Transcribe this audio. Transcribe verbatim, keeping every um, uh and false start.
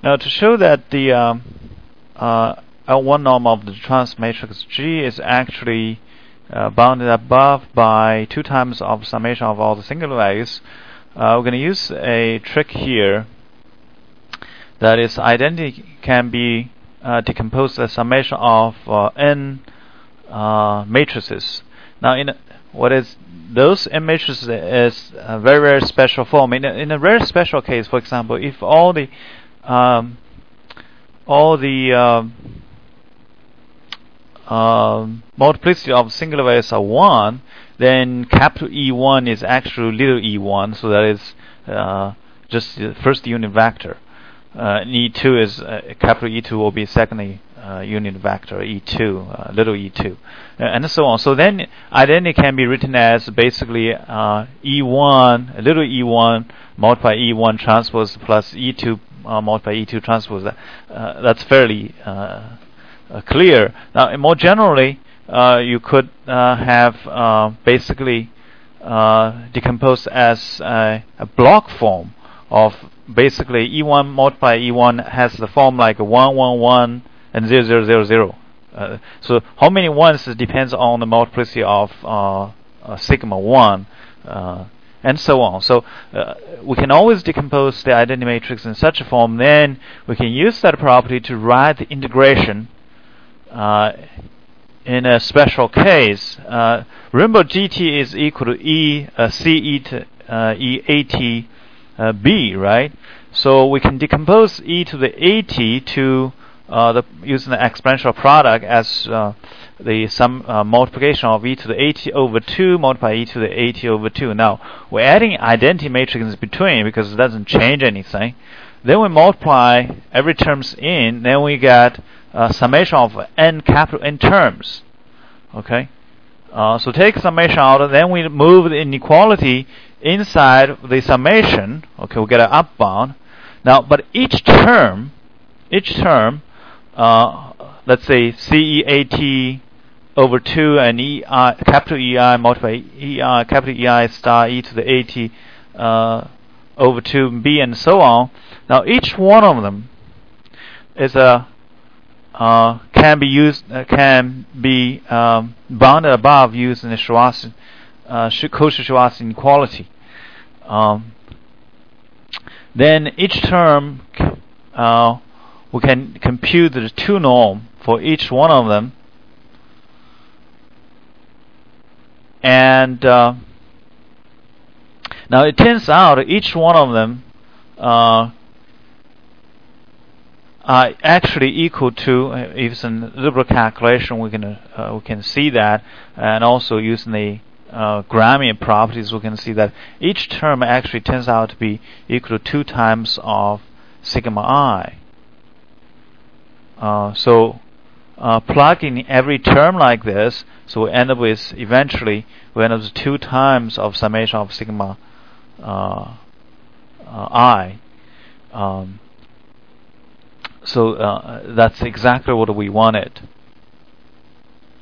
Now, to show that the um, uh, L one norm of the trans matrix G is actually uh, bounded above by two times of summation of all the singular values, uh, we're going to use a trick here. That is, identity can be uh, decomposed as summation of uh, n uh, matrices. Now, in a, what is those n matrices is a very very special form. In a, in a very special case, for example, if all the um, all the um, um, multiplicity of singular values are one, then capital E one is actually little e one, so that is uh, just the first unit vector. Uh, and E two is uh, capital E two will be second uh, unit vector, E two, uh, little e two, uh, and so on. So then identity can be written as basically uh, E one, little e one multiplied E one transpose plus E two uh, multiplied E two transpose. Uh, that's fairly uh, uh, clear. Now, more generally, uh, you could uh, have uh, basically uh, decomposed as a, a block form of basically E one multiplied E one has the form like one, one, one, and zero, zero, zero, zero. Uh, so how many ones depends on the multiplicity of uh, uh, sigma one, uh, and so on. So uh, we can always decompose the identity matrix in such a form. Then we can use that property to write the integration uh, in a special case. Uh, remember, G T is equal to E uh, C E to uh, E A T. Uh, B, right? So we can decompose e to the at to uh, the using the exponential product as uh, the sum uh, multiplication of e to the at over two multiplied e to the at over two. Now we're adding identity matrices between because it doesn't change anything. Then we multiply every terms in. Then we get uh, summation of n capital N terms. Okay. Uh, so take summation out, and then we move the inequality inside the summation. Okay, we get an up bound. Now, but each term, each term, uh, let's say C E A T over two and E I capital E I multiplied E I capital E I star e to the at uh, over two b and so on. Now, each one of them is a Uh, can be used, uh, can be um, bounded above using the Schwarz, uh, Cauchy-Schwarz inequality. Um, then each term, uh, we can compute the two norm for each one of them, and uh, now it turns out each one of them Uh, Uh, actually equal to, uh, if it's a liberal calculation, we can uh, we can see that, and also using the uh, Gramian properties, we can see that each term actually turns out to be equal to two times of sigma I. Uh, so uh, plug in every term like this, so we end up with eventually we end up with two times of summation of sigma uh, uh, I. Um, So uh, that's exactly what we wanted.